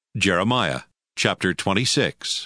Jeremiah chapter 26.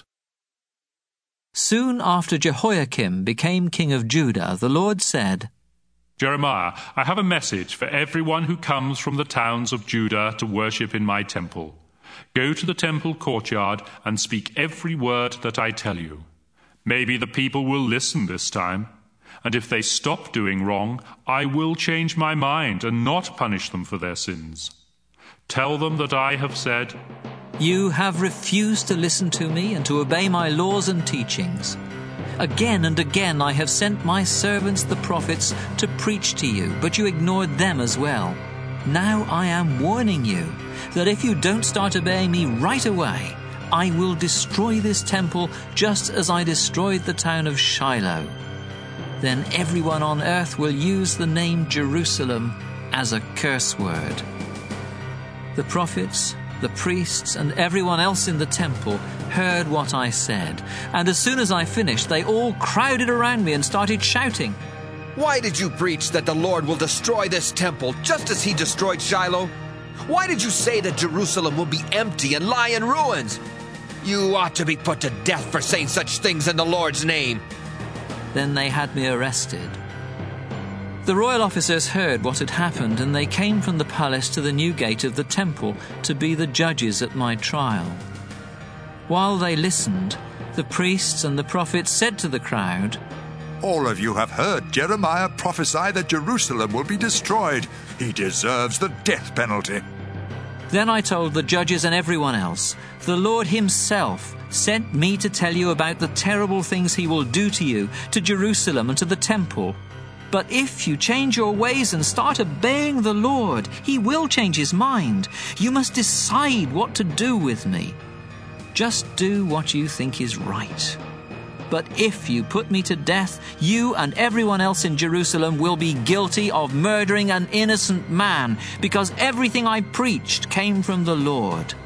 Soon after Jehoiakim became king of Judah, the Lord said, Jeremiah, I have a message for everyone who comes from the towns of Judah to worship in my temple. Go to the temple courtyard and speak every word that I tell you. Maybe the people will listen this time, and if they stop doing wrong, I will change my mind and not punish them for their sins. Tell them that I have said, "You have refused to listen to me and to obey my laws and teachings. Again and again I have sent my servants the prophets to preach to you, but you ignored them as well. Now I am warning you that if you don't start obeying me right away, I will destroy this temple just as I destroyed the town of Shiloh. Then everyone on earth will use the name Jerusalem as a curse word." The prophets, the priests, and everyone else in the temple heard what I said, and as soon as I finished, they all crowded around me and started shouting, "Why did you preach that the Lord will destroy this temple just as he destroyed Shiloh? Why did you say that Jerusalem will be empty and lie in ruins? You ought to be put to death for saying such things in the Lord's name." Then they had me arrested. The royal officers heard what had happened, and they came from the palace to the new gate of the temple to be the judges at my trial. While they listened, the priests and the prophets said to the crowd, "All of you have heard Jeremiah prophesy that Jerusalem will be destroyed. He deserves the death penalty." Then I told the judges and everyone else, "The Lord himself sent me to tell you about the terrible things he will do to you, to Jerusalem and to the temple. But if you change your ways and start obeying the Lord, he will change his mind. You must decide what to do with me. Just do what you think is right. But if you put me to death, you and everyone else in Jerusalem will be guilty of murdering an innocent man, because everything I preached came from the Lord."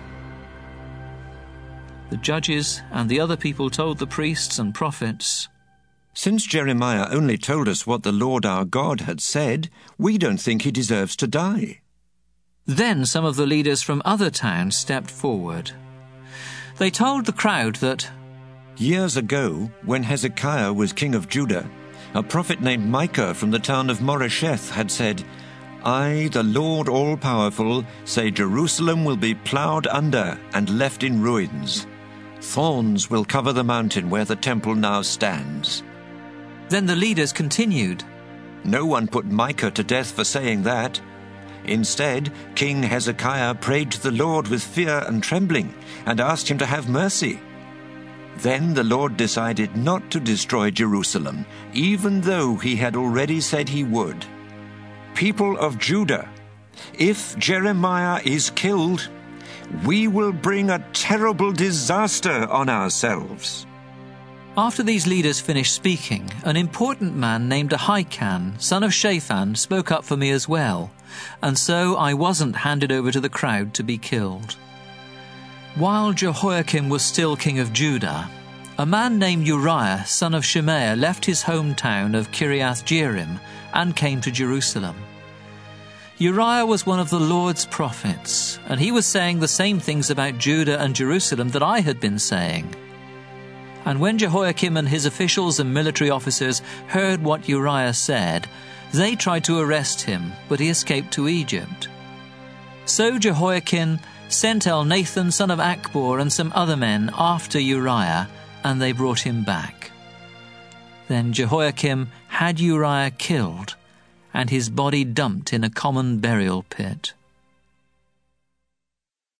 The judges and the other people told the priests and prophets, "Since Jeremiah only told us what the Lord our God had said, we don't think he deserves to die." Then some of the leaders from other towns stepped forward. They told the crowd that, Years ago, when Hezekiah was king of Judah, a prophet named Micah from the town of Moresheth had said, "I, the Lord all-powerful, say Jerusalem will be plowed under and left in ruins. Thorns will cover the mountain where the temple now stands." Then the leaders continued, No one put Micah to death for saying that. Instead, King Hezekiah prayed to the Lord with fear and trembling and asked him to have mercy. Then the Lord decided not to destroy Jerusalem, even though he had already said he would. People of Judah, if Jeremiah is killed, we will bring a terrible disaster on ourselves. After these leaders finished speaking, an important man named Ahikam, son of Shaphan, spoke up for me as well, and so I wasn't handed over to the crowd to be killed. While Jehoiakim was still king of Judah, a man named Uriah, son of Shemaiah, left his hometown of Kiriath-Jearim and came to Jerusalem. Uriah was one of the Lord's prophets, and he was saying the same things about Judah and Jerusalem that I had been saying. And when Jehoiakim and his officials and military officers heard what Uriah said, they tried to arrest him, but he escaped to Egypt. So Jehoiakim sent Elnathan, son of Akbor, and some other men after Uriah, and they brought him back. Then Jehoiakim had Uriah killed, and his body dumped in a common burial pit.